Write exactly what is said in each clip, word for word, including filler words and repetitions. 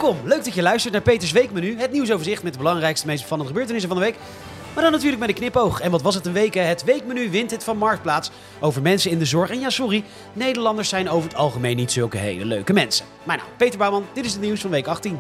Welkom, leuk dat je luistert naar Peters Weekmenu, het nieuwsoverzicht met de belangrijkste, meest opvallende gebeurtenissen van de week. Maar dan natuurlijk met een knipoog. En wat was het een week, hè? Het Weekmenu wint het van Marktplaats over mensen in de zorg. En ja, sorry, Nederlanders zijn over het algemeen niet zulke hele leuke mensen. Maar nou, Peter Bouwman, dit is het nieuws van week achttien.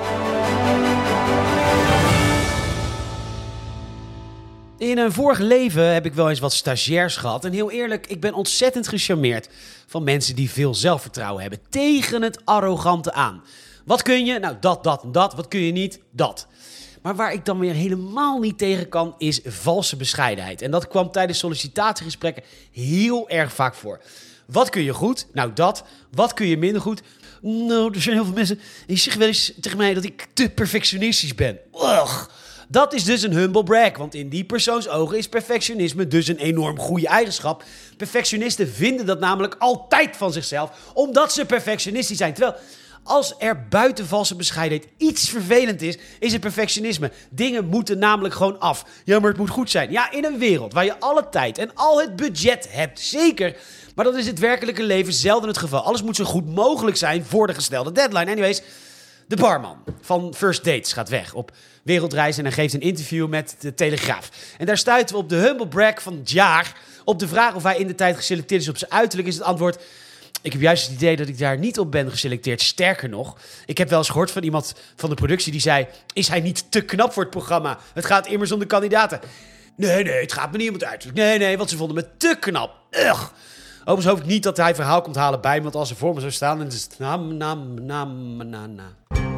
In een vorig leven heb ik wel eens wat stagiairs gehad. En heel eerlijk, ik ben ontzettend gecharmeerd van mensen die veel zelfvertrouwen hebben. Tegen het arrogante aan. Wat kun je? Nou, dat, dat en dat. Wat kun je niet? Dat. Maar waar ik dan weer helemaal niet tegen kan, is valse bescheidenheid. En dat kwam tijdens sollicitatiegesprekken heel erg vaak voor. Wat kun je goed? Nou, dat. Wat kun je minder goed? Nou, er zijn heel veel mensen die zeggen wel eens tegen mij dat ik te perfectionistisch ben. Ugh. Dat is dus een humble brag, want in die persoons ogen is perfectionisme dus een enorm goede eigenschap. Perfectionisten vinden dat namelijk altijd van zichzelf, omdat ze perfectionistisch zijn. Terwijl, als er buiten valse bescheidenheid iets vervelend is, is het perfectionisme. Dingen moeten namelijk gewoon af. Ja, maar het moet goed zijn. Ja, in een wereld waar je alle tijd en al het budget hebt, zeker. Maar dat is het werkelijke leven zelden het geval. Alles moet zo goed mogelijk zijn voor de gestelde deadline. Anyways, de barman van First Dates gaat weg op wereldreis en hij geeft een interview met de Telegraaf. En daar stuiten we op de humble brag van het jaar. Op de vraag of hij in de tijd geselecteerd is op zijn uiterlijk is het antwoord: ik heb juist het idee dat ik daar niet op ben geselecteerd. Sterker nog, ik heb wel eens gehoord van iemand van de productie die zei: is hij niet te knap voor het programma? Het gaat immers om de kandidaten. Nee, nee, het gaat me niet om het uiterlijk. Nee, nee, want ze vonden me te knap. Ugh. Overigens hoop ik niet dat hij verhaal komt halen bij me, want als ze voor me zou staan, dan is het nam, nam, nam, na, na.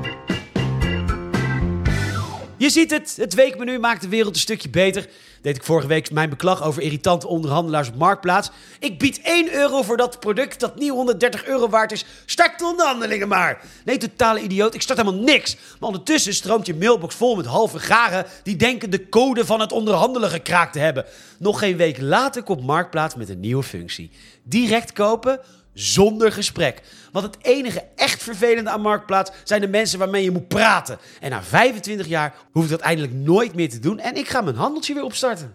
Je ziet het, het weekmenu maakt de wereld een stukje beter. Deed ik vorige week mijn beklag over irritante onderhandelaars op Marktplaats. Ik bied één euro voor dat product dat nieuw honderddertig euro waard is. Start de onderhandelingen maar. Nee, totale idioot, ik start helemaal niks. Maar ondertussen stroomt je mailbox vol met halve garen die denken de code van het onderhandelen gekraakt te hebben. Nog geen week later komt Marktplaats met een nieuwe functie. Direct kopen zonder gesprek. Want het enige echt vervelende aan Marktplaats zijn de mensen waarmee je moet praten. En na vijfentwintig jaar hoef ik dat eindelijk nooit meer te doen en ik ga mijn handeltje weer opstarten.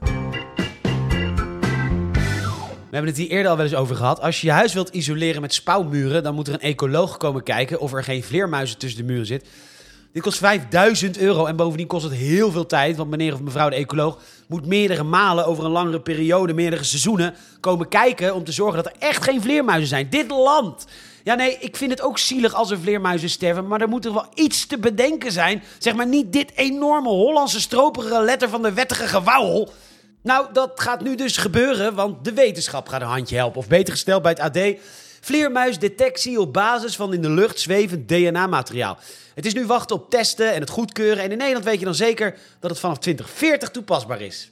We hebben het hier eerder al wel eens over gehad. Als je je huis wilt isoleren met spouwmuren, dan moet er een ecoloog komen kijken of er geen vleermuizen tussen de muren zit. Dit kost vijfduizend euro en bovendien kost het heel veel tijd, want meneer of mevrouw de ecoloog moet meerdere malen over een langere periode, meerdere seizoenen, komen kijken om te zorgen dat er echt geen vleermuizen zijn. Dit land! Ja, nee, ik vind het ook zielig als er vleermuizen sterven, maar er moet er wel iets te bedenken zijn. Zeg maar niet dit enorme Hollandse stroperige letter van de wettige gewauwel. Nou, dat gaat nu dus gebeuren, want de wetenschap gaat een handje helpen. Of beter gesteld bij het A D, vleermuisdetectie op basis van in de lucht zwevend D N A-materiaal. Het is nu wachten op testen en het goedkeuren. En in Nederland weet je dan zeker dat het vanaf twintig veertig toepasbaar is.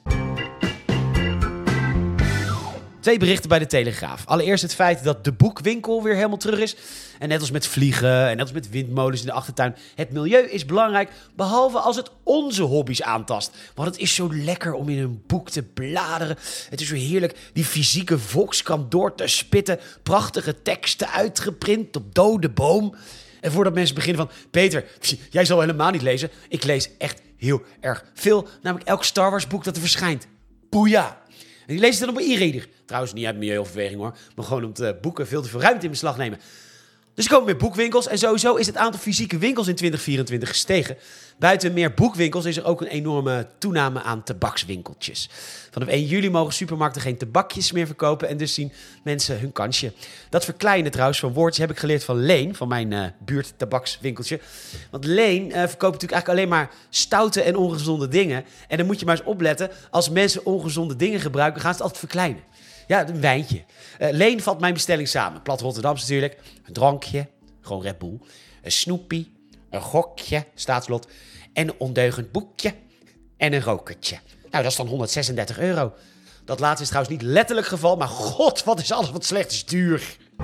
Twee berichten bij de Telegraaf. Allereerst het feit dat de boekwinkel weer helemaal terug is. En net als met vliegen en net als met windmolens in de achtertuin. Het milieu is belangrijk, behalve als het onze hobby's aantast. Want het is zo lekker om in een boek te bladeren. Het is zo heerlijk die fysieke Volkskrant door te spitten. Prachtige teksten uitgeprint op dode boom. En voordat mensen beginnen van: Peter, jij zal helemaal niet lezen. Ik lees echt heel erg veel. Namelijk elk Star Wars boek dat er verschijnt. Boeia. En die lees het dan op mijn e-reader. Trouwens niet uit milieuoverweging hoor. Maar gewoon omdat uh, boeken veel te veel ruimte in beslag nemen. Dus er komen meer boekwinkels. En sowieso is het aantal fysieke winkels in twintig vierentwintig gestegen. Buiten meer boekwinkels is er ook een enorme toename aan tabakswinkeltjes. Vanaf één juli mogen supermarkten geen tabakjes meer verkopen. En dus zien mensen hun kansje. Dat verkleinen trouwens van woordjes heb ik geleerd van Leen. Van mijn uh, buurt tabakswinkeltje. Want Leen uh, verkoopt natuurlijk eigenlijk alleen maar stoute en ongezonde dingen. En dan moet je maar eens opletten. Als mensen ongezonde dingen gebruiken, gaan ze het altijd verkleinen. Ja, een wijntje. Uh, Leen vat mijn bestelling samen. Plat Rotterdams natuurlijk. Een drankje, gewoon Red Bull. Een snoepie, een gokje, staatslot. En een ondeugend boekje. En een rokertje. Nou, dat is dan honderdzesendertig euro. Dat laatste is trouwens niet letterlijk geval. Maar god, wat is alles wat slecht is duur.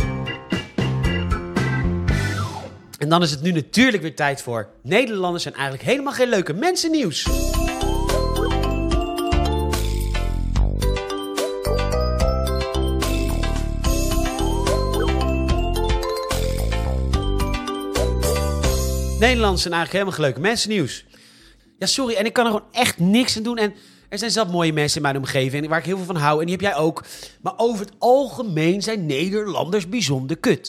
En dan is het nu natuurlijk weer tijd voor Nederlanders zijn eigenlijk helemaal geen leuke mensen nieuws. Nederlanders zijn eigenlijk helemaal geen leuke mensen nieuws. Ja, sorry, en ik kan er gewoon echt niks aan doen. En er zijn zelf mooie mensen in mijn omgeving waar ik heel veel van hou. En die heb jij ook. Maar over het algemeen zijn Nederlanders bijzonder kut.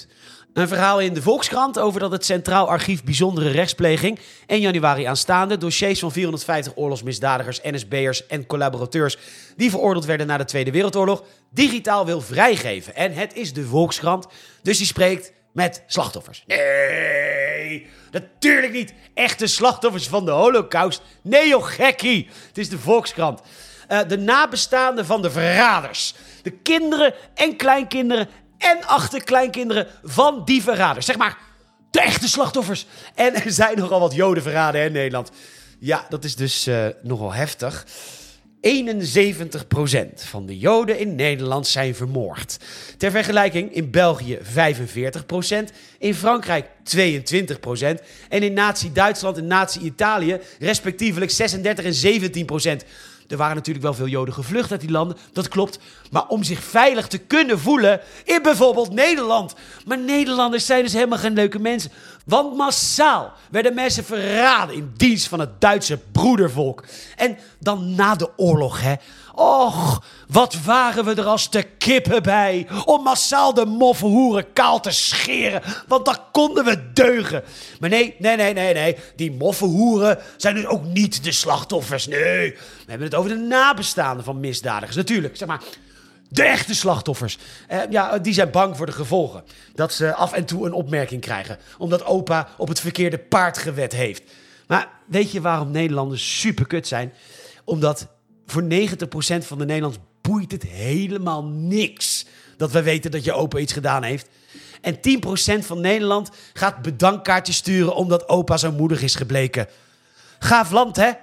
Een verhaal in de Volkskrant over dat het Centraal Archief Bijzondere Rechtspleging één januari aanstaande dossiers van vierhonderdvijftig oorlogsmisdadigers, N S B'ers en collaborateurs die veroordeeld werden na de Tweede Wereldoorlog digitaal wil vrijgeven. En het is de Volkskrant, dus die spreekt met slachtoffers. Nee, natuurlijk niet. Echte slachtoffers van de Holocaust. Nee joh, gekkie. Het is de Volkskrant. Uh, de nabestaanden van de verraders. De kinderen en kleinkinderen en achterkleinkinderen van die verraders. Zeg maar, de echte slachtoffers. En er zijn nogal wat Joden verraden in Nederland. Ja, dat is dus uh, nogal heftig. eenenzeventig procent van de Joden in Nederland zijn vermoord. Ter vergelijking in België vijfenveertig procent, in Frankrijk tweeëntwintig procent en in nazi-Duitsland en nazi-Italië respectievelijk zesendertig en zeventien procent. Er waren natuurlijk wel veel Joden gevlucht uit die landen, dat klopt. Maar om zich veilig te kunnen voelen in bijvoorbeeld Nederland. Maar Nederlanders zijn dus helemaal geen leuke mensen. Want massaal werden mensen verraden in dienst van het Duitse broedervolk. En dan na de oorlog, hè. Och, wat waren we er als de kippen bij om massaal de moffe hoeren kaal te scheren. Want dan konden we deugen. Maar nee, nee, nee, nee, nee. Die moffe hoeren zijn dus ook niet de slachtoffers. Nee, we hebben het over de nabestaanden van misdadigers. Natuurlijk, zeg maar, de echte slachtoffers. Uh, ja, die zijn bang voor de gevolgen. Dat ze af en toe een opmerking krijgen. Omdat opa op het verkeerde paard gewed heeft. Maar weet je waarom Nederlanders superkut zijn? Omdat voor negentig procent van de Nederlanders boeit het helemaal niks dat we weten dat je opa iets gedaan heeft. En tien procent van Nederland gaat bedankkaartjes sturen omdat opa zo moedig is gebleken. Gaaf land, hè?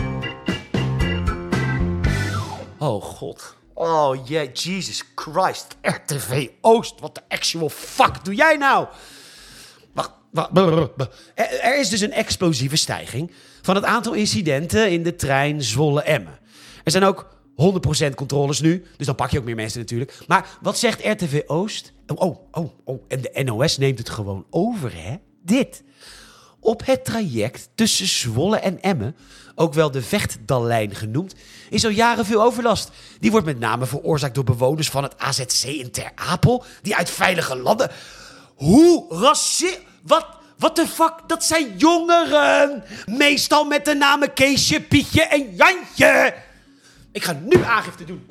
Oh, god. Oh, yeah, Jesus Christ. R T V Oost, wat de actual fuck doe jij nou? Wacht, wacht. Er, er is dus een explosieve stijging van het aantal incidenten in de trein Zwolle-Emmen. Er zijn ook honderd procent controles nu, dus dan pak je ook meer mensen natuurlijk. Maar wat zegt R T V Oost? Oh, oh, oh, oh. En de N O S neemt het gewoon over, hè? Dit. Op het traject tussen Zwolle en Emmen, ook wel de Vechtdallijn genoemd, is al jaren veel overlast. Die wordt met name veroorzaakt door bewoners van het A Z C in Ter Apel, die uit veilige landen... Hoe raci... Wat... What the fuck? Dat zijn jongeren! Meestal met de namen Keesje, Pietje en Jantje! Ik ga nu aangifte doen.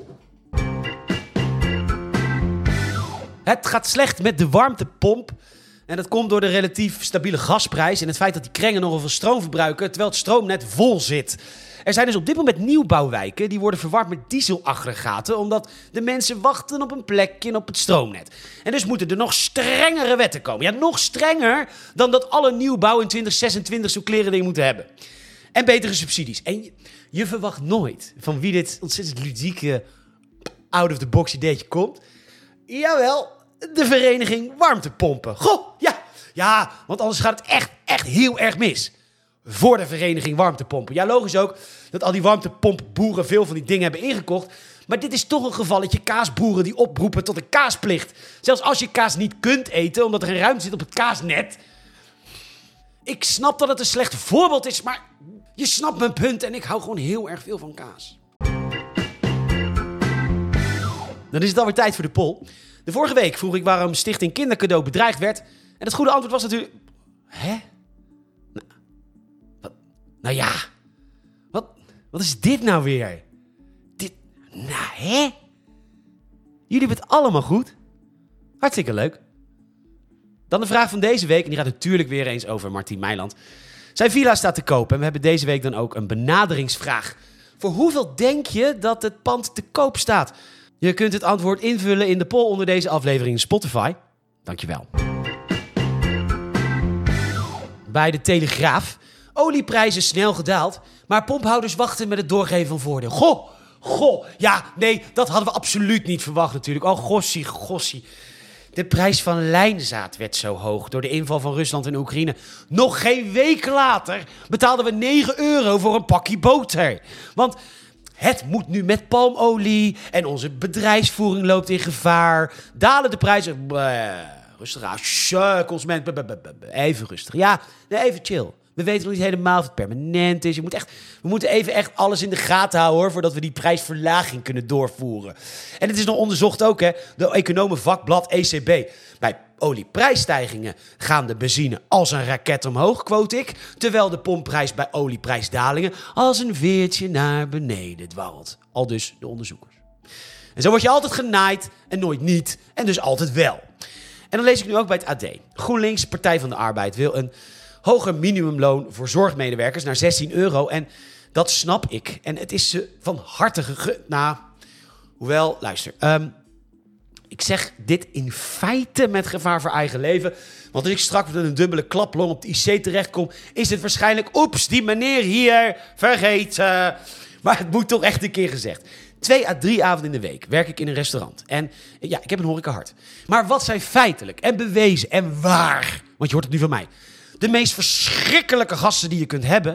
Het gaat slecht met de warmtepomp. En dat komt door de relatief stabiele gasprijs en het feit dat die krengen nogal veel stroom verbruiken, terwijl het stroomnet vol zit. Er zijn dus op dit moment nieuwbouwwijken die worden verwarmd met dieselaggregaten, omdat de mensen wachten op een plekje op het stroomnet. En dus moeten er nog strengere wetten komen. Ja, nog strenger dan dat alle nieuwbouw in twintig zesentwintig zo'n klerending moeten hebben. En betere subsidies. En je, je verwacht nooit van wie dit ontzettend ludieke out-of-the-box ideetje komt. Jawel, de vereniging Warmtepompen. Goh, ja. Ja, want anders gaat het echt, echt heel erg mis. Voor de vereniging Warmtepompen. Ja, logisch ook dat al die warmtepompboeren veel van die dingen hebben ingekocht. Maar dit is toch een gevalletje kaasboeren die oproepen tot een kaasplicht. Zelfs als je kaas niet kunt eten, omdat er geen ruimte zit op het kaasnet. Ik snap dat het een slecht voorbeeld is, maar je snapt mijn punt en ik hou gewoon heel erg veel van kaas. Dan is het alweer tijd voor de poll. De vorige week vroeg ik waarom Stichting Kindercadeau bedreigd werd. En het goede antwoord was natuurlijk... Hè? Nou, wat? Nou ja. Wat, wat is dit nou weer? Dit... Nou, hè? Jullie hebben het allemaal goed. Hartstikke leuk. Dan de vraag van deze week. En die gaat natuurlijk weer eens over Martien Meiland. Zijn villa staat te koop. En we hebben deze week dan ook een benaderingsvraag. Voor hoeveel denk je dat het pand te koop staat? Je kunt het antwoord invullen in de poll onder deze aflevering in Spotify. Dankjewel. Bij de Telegraaf. Olieprijzen snel gedaald, maar pomphouders wachten met het doorgeven van voordeel. Goh, goh. Ja, nee, dat hadden we absoluut niet verwacht natuurlijk. Oh, gossie, gossie. De prijs van lijnzaad werd zo hoog door de inval van Rusland in Oekraïne. Nog geen week later betaalden we negen euro voor een pakje boter. Want het moet nu met palmolie en onze bedrijfsvoering loopt in gevaar. Dalen de prijzen... Bleh, rustig aan. Shh, consument. Even rustig. Ja, even chill. We weten nog niet helemaal of het permanent is. Je moet echt, we moeten even echt alles in de gaten houden, hoor, voordat we die prijsverlaging kunnen doorvoeren. En het is nog onderzocht ook, hè. De economenvakblad E C B. Bij olieprijsstijgingen gaan de benzine als een raket omhoog, quote ik, terwijl de pompprijs bij olieprijsdalingen als een veertje naar beneden dwarrelt. Al dus de onderzoekers. En zo word je altijd genaaid en nooit niet en dus altijd wel. En dan lees ik nu ook bij het A D. GroenLinks, Partij van de Arbeid, wil een hoger minimumloon voor zorgmedewerkers naar zestien euro. En dat snap ik. En het is ze van harte gegund. Nou, hoewel, luister. Um, ik zeg dit in feite met gevaar voor eigen leven. Want als ik straks met een dubbele klaplong op de I C terechtkom, is het waarschijnlijk, oeps, die meneer hier, vergeten. Maar het moet toch echt een keer gezegd. Twee à drie avonden in de week werk ik in een restaurant. En ja, ik heb een horecahart. Maar wat zijn feitelijk en bewezen en waar, want je hoort het nu van mij, de meest verschrikkelijke gasten die je kunt hebben?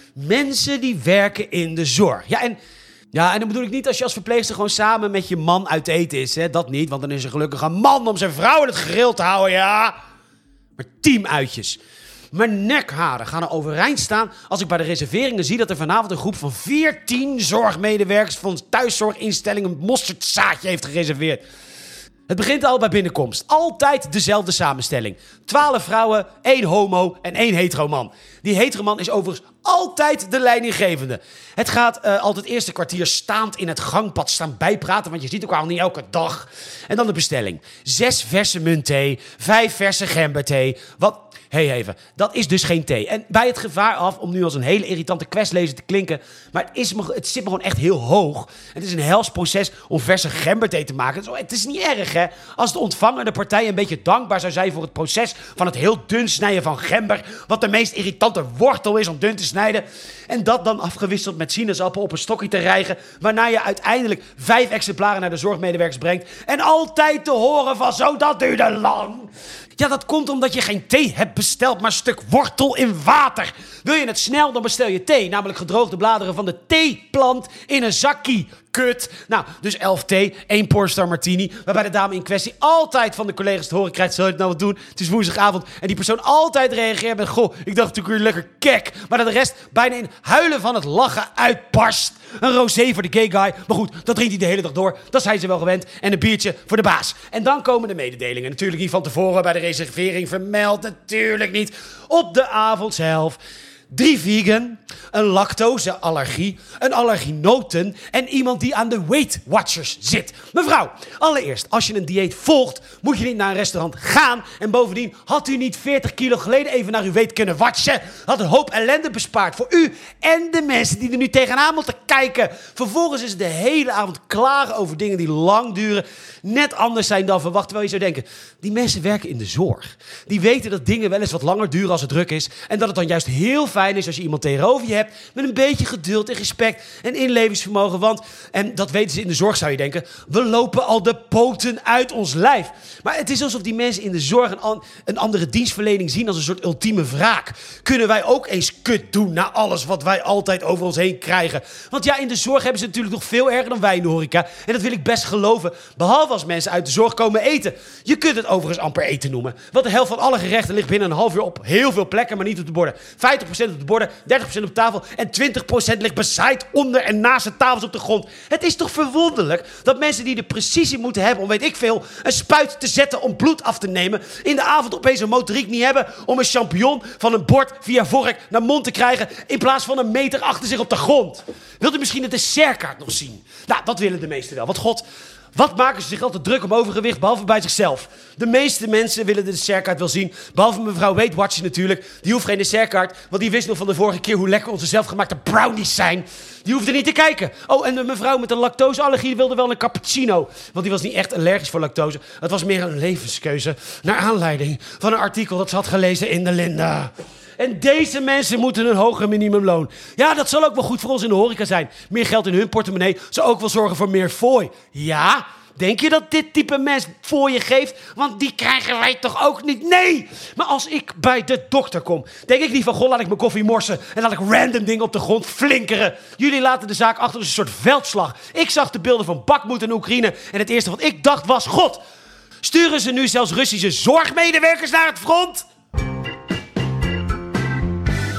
Mensen die werken in de zorg. Ja, en, ja, en dan bedoel ik niet als je als verpleegster gewoon samen met je man uit eten is. Hè? Dat niet, want dan is er gelukkig een man om zijn vrouw in het grill te houden, ja. Maar teamuitjes. Mijn nekharen gaan er overeind staan als ik bij de reserveringen zie dat er vanavond een groep van veertien zorgmedewerkers van een thuiszorginstelling een mosterdzaadje heeft gereserveerd. Het begint al bij binnenkomst. Altijd dezelfde samenstelling. Twaalf vrouwen, één homo en één heteroman. Die heteroman is overigens altijd de leidinggevende. Het gaat uh, altijd het eerste kwartier staand in het gangpad staan bijpraten, want je ziet elkaar al niet elke dag. En dan de bestelling. Zes verse muntthee, vijf verse gemberthee. Wat... Hé hey, even, dat is dus geen thee. En bij het gevaar af om nu als een hele irritante questlezer te klinken, maar het, is me, het zit me gewoon echt heel hoog. Het is een hels proces om verse gemberthee te maken. Het is niet erg, hè? Als de ontvangende partij een beetje dankbaar zou zijn voor het proces van het heel dun snijden van gember, wat de meest irritante wortel is om dun te snijden, en dat dan afgewisseld met sinaasappel op een stokje te rijgen, waarna je uiteindelijk vijf exemplaren naar de zorgmedewerkers brengt en altijd te horen van zo, dat duurde lang. Ja, dat komt omdat je geen thee hebt besteld, maar een stuk wortel in water. Wil je het snel, dan bestel je thee. Namelijk gedroogde bladeren van de theeplant in een zakkie. Kut. Nou, dus elf thee, één Pornstar Martini. Waarbij de dame in kwestie altijd van de collega's te horen krijgt, zal je het nou wat doen? Het is woensdagavond. En die persoon altijd reageert met, goh, ik dacht natuurlijk weer lekker kek. Maar dat de rest bijna in huilen van het lachen uitbarst. Een rosé voor de gay guy. Maar goed, dat drinkt hij de hele dag door. Dat zijn ze wel gewend. En een biertje voor de baas. En dan komen de mededelingen. Natuurlijk niet van tevoren bij de reservering vermeld. Natuurlijk niet. Op de avond zelf. Drie vegan, een lactoseallergie, een allerginoten en iemand die aan de Weight Watchers zit. Mevrouw, allereerst, als je een dieet volgt, moet je niet naar een restaurant gaan. En bovendien, had u niet veertig kilo geleden even naar uw weight kunnen watchen? Had een hoop ellende bespaard voor u en de mensen die er nu tegenaan moeten kijken. Vervolgens is het de hele avond klagen over dingen die lang duren, net anders zijn dan verwacht. Terwijl je zou denken, die mensen werken in de zorg. Die weten dat dingen wel eens wat langer duren als het druk is. En dat het dan juist heel fijn is als je iemand tegenover je hebt met een beetje geduld en respect en inlevingsvermogen. Want, en dat weten ze in de zorg zou je denken, we lopen al de poten uit ons lijf. Maar het is alsof die mensen in de zorg een, an, een andere dienstverlening zien als een soort ultieme wraak. Kunnen wij ook eens kut doen na alles wat wij altijd over ons heen krijgen? Want ja, in de zorg hebben ze natuurlijk nog veel erger dan wij in de horeca. En dat wil ik best geloven. Behalve als mensen uit de zorg komen eten. Je kunt het overigens amper eten noemen. Want de helft van alle gerechten ligt binnen een half uur op heel veel plekken, maar niet op de borden. vijftig procent op de borden, dertig procent op tafel en twintig procent ligt bezaaid onder en naast de tafels op de grond. Het is toch verwonderlijk dat mensen die de precisie moeten hebben om, weet ik veel, een spuit te zetten om bloed af te nemen, in de avond opeens een motoriek niet hebben om een champignon van een bord via vork naar mond te krijgen in plaats van een meter achter zich op de grond. Wilt u misschien de dessertkaart nog zien? Nou, dat willen de meesten wel. Want god, wat maken ze zich altijd druk om overgewicht, behalve bij zichzelf? De meeste mensen willen de dessertkaart wel zien. Behalve mevrouw Weight Watchers natuurlijk. Die hoeft geen dessertkaart, want die wist nog van de vorige keer hoe lekker onze zelfgemaakte brownies zijn. Die hoefde niet te kijken. Oh, en de mevrouw met een lactoseallergie wilde wel een cappuccino. Want die was niet echt allergisch voor lactose. Het was meer een levenskeuze. Naar aanleiding van een artikel dat ze had gelezen in de Linda. En deze mensen moeten een hoger minimumloon. Ja, dat zal ook wel goed voor ons in de horeca zijn. Meer geld in hun portemonnee zal ook wel zorgen voor meer fooi. Ja, denk je dat dit type mens voor je geeft? Want die krijgen wij toch ook niet? Nee! Maar als ik bij de dokter kom, denk ik niet van, goh, laat ik mijn koffie morsen en laat ik random dingen op de grond flinkeren. Jullie laten de zaak achter als een soort veldslag. Ik zag de beelden van Bakhmut en Oekraïne en het eerste wat ik dacht was, god, sturen ze nu zelfs Russische zorgmedewerkers naar het front?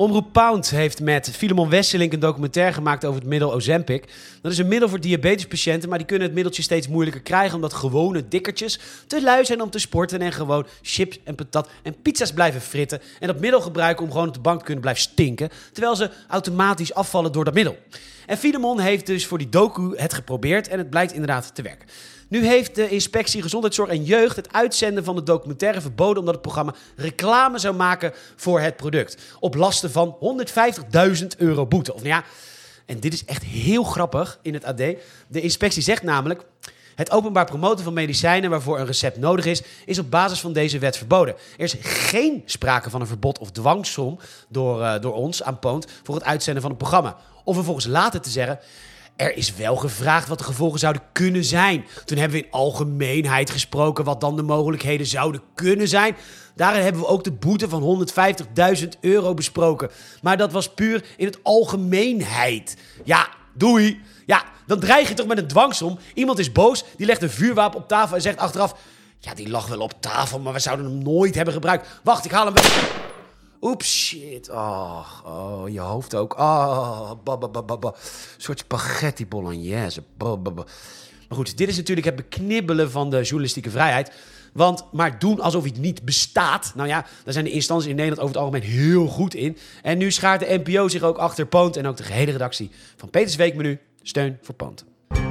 Omroep Pound heeft met Filemon Wesselink een documentaire gemaakt over het middel Ozempic. Dat is een middel voor diabetespatiënten, maar die kunnen het middeltje steeds moeilijker krijgen omdat gewone dikkertjes te lui zijn om te sporten en gewoon chips en patat en pizza's blijven fritten en dat middel gebruiken om gewoon op de bank te kunnen blijven stinken, terwijl ze automatisch afvallen door dat middel. En Filemon heeft dus voor die docu het geprobeerd en het blijkt inderdaad te werken. Nu heeft de Inspectie Gezondheidszorg en Jeugd het uitzenden van de documentaire verboden omdat het programma reclame zou maken voor het product. Op lasten van honderdvijftigduizend euro boete. Of nou ja, en dit is echt heel grappig in het A D. De inspectie zegt namelijk: het openbaar promoten van medicijnen waarvoor een recept nodig is, is op basis van deze wet verboden. Er is geen sprake van een verbod of dwangsom door, uh, door ons aan Poont voor het uitzenden van het programma. Of vervolgens later te zeggen: er is wel gevraagd wat de gevolgen zouden kunnen zijn. Toen hebben we in algemeenheid gesproken wat dan de mogelijkheden zouden kunnen zijn. Daarin hebben we ook de boete van honderdvijftigduizend euro besproken. Maar dat was puur in het algemeenheid. Ja, doei. Ja, dan dreig je toch met een dwangsom. Iemand is boos, die legt een vuurwapen op tafel en zegt achteraf: ja, die lag wel op tafel, maar we zouden hem nooit hebben gebruikt. Wacht, ik haal hem weg. Oeps, shit. Oh, oh, je hoofd ook. Oh, babababa. Een soort spaghetti bolognese. Bababa. Maar goed, dit is natuurlijk het beknibbelen van de journalistieke vrijheid. Want maar doen alsof het niet bestaat. Nou ja, daar zijn de instanties in Nederland over het algemeen heel goed in. En nu schaart de N P O zich ook achter Poont en ook de gehele redactie van Peters Weekmenu. Steun voor Poont.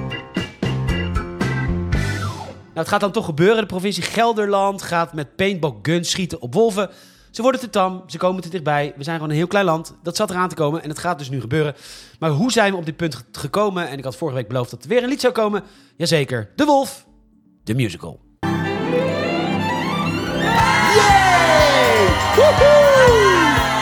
Nou, het gaat dan toch gebeuren. De provincie Gelderland gaat met paintball guns schieten op wolven. Ze worden te tam, ze komen te dichtbij. We zijn gewoon een heel klein land. Dat zat eraan te komen en het gaat dus nu gebeuren. Maar hoe zijn we op dit punt gekomen? En ik had vorige week beloofd dat er weer een lied zou komen. Jazeker, De Wolf, de musical. Yay! Woehoe!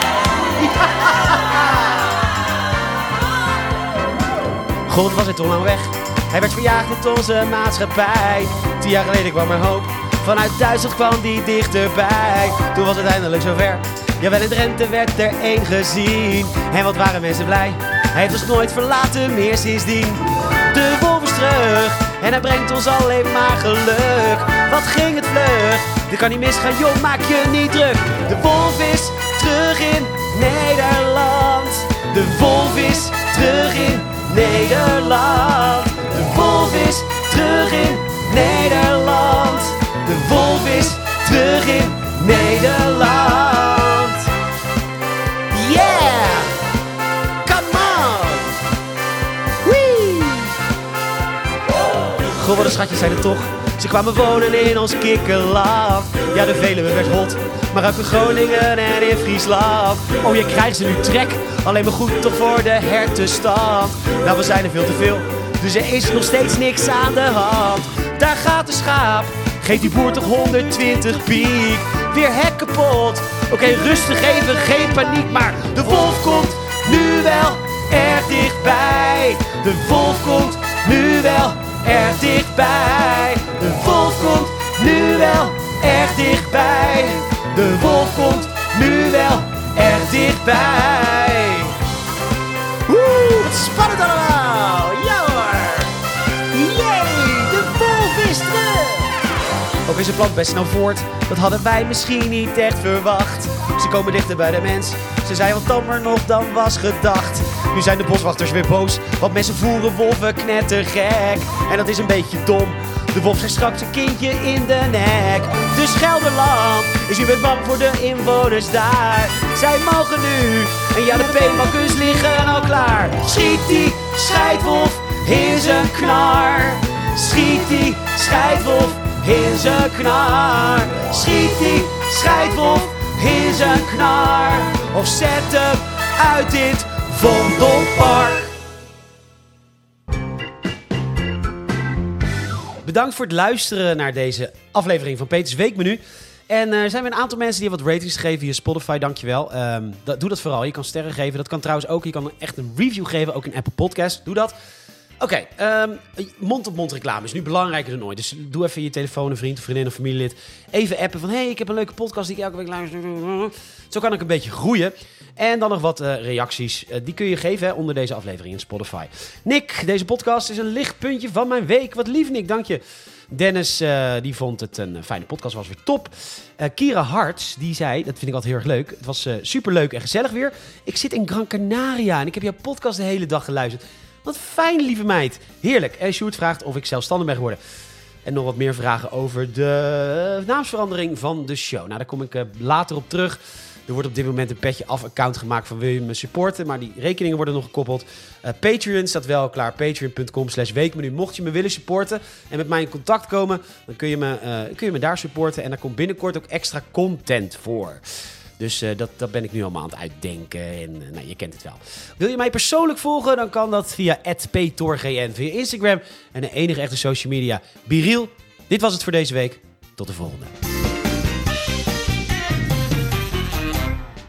God was het al lang weg. Hij werd verjaagd uit onze maatschappij. Tien jaar geleden kwam er hoop. Vanuit Duitsland kwam die dichterbij. Toen was het eindelijk zover. Jawel, in Drenthe werd er één gezien. En wat waren mensen blij. Hij heeft ons nooit verlaten meer sindsdien. De wolf is terug. En hij brengt ons alleen maar geluk. Wat ging het vlug. Dit kan niet misgaan, joh, maak je niet druk. De wolf is terug in Nederland. De wolf is terug in Nederland. De wolf is terug in Nederland. De wolf is terug in Nederland. Yeah! Come on! Wee! Goh, wat een schatjes zijn er toch. Ze kwamen wonen in ons kikkerland. Ja, de Veluwe werd hot, maar ook in Groningen en in Friesland. Oh, je krijgt ze nu trek. Alleen maar goed toch voor de hertenstand. Nou, we zijn er veel te veel, dus er is nog steeds niks aan de hand. Daar gaat de schaap. Geef die boer toch honderdtwintig piek. Weer hek kapot. Oké, okay, rustig even, geen paniek. Maar de wolf komt nu wel erg dichtbij. De wolf komt nu wel erg dichtbij. De wolf komt nu wel erg dichtbij. De wolf komt nu wel erg dichtbij. Woe, wat spannend allemaal. Ja hoor. Jee, de wolf is terug. Ook is het plan best snel voort. Dat hadden wij misschien niet echt verwacht. Ze komen dichter bij de mens. Ze zijn wat tammer nog dan was gedacht. Nu zijn de boswachters weer boos, want mensen voeren wolven knettergek. En dat is een beetje dom. De wolf krijgt straks een kindje in de nek. Dus Gelderland is nu weer bang voor de inwoners daar. Zij mogen nu, en ja, de paintballguns liggen al klaar. Schiet die scheidwolf in zijn knar. Schiet die scheidwolf in zijn knar. Schiet die scheidwolf in zijn knar. Of zet hem uit dit Vondelpark. Bedankt voor het luisteren naar deze aflevering van Peters Weekmenu. En er zijn weer een aantal mensen die wat ratings geven via Spotify, dankjewel. Um, dat, doe dat vooral, je kan sterren geven. Dat kan trouwens ook, je kan echt een review geven, ook in Apple Podcast. Doe dat. Oké, okay, um, mond-op-mond reclame is nu belangrijker dan ooit. Dus doe even je telefoon, een vriend, een vriendin of familielid. Even appen van, hey, ik heb een leuke podcast die ik elke week luister. Zo kan ik een beetje groeien. En dan nog wat uh, reacties. Uh, die kun je geven hè, onder deze aflevering in Spotify. Nick, deze podcast is een lichtpuntje van mijn week. Wat lief, Nick, dank je. Dennis, uh, die vond het een fijne podcast, was weer top. Uh, Kira Harts, die zei, dat vind ik altijd heel erg leuk. Het was uh, superleuk en gezellig weer. Ik zit in Gran Canaria en ik heb jouw podcast de hele dag geluisterd. Wat fijn, lieve meid. Heerlijk. En Sjoerd vraagt of ik zelfstandig ben geworden. En nog wat meer vragen over de naamsverandering van de show. Nou, daar kom ik uh, later op terug. Er wordt op dit moment een Petje Af account gemaakt van wil je me supporten. Maar die rekeningen worden nog gekoppeld. Uh, Patreon staat wel klaar. Patreon.com slash weekmenu. Mocht je me willen supporten en met mij in contact komen, dan kun je me, uh, kun je me daar supporten. En daar komt binnenkort ook extra content voor. Dus uh, dat, dat ben ik nu allemaal aan het uitdenken. En uh, nou, je kent het wel. Wil je mij persoonlijk volgen? Dan kan dat via at p torgn via Instagram. En de enige echte social media, BeReal. Dit was het voor deze week. Tot de volgende.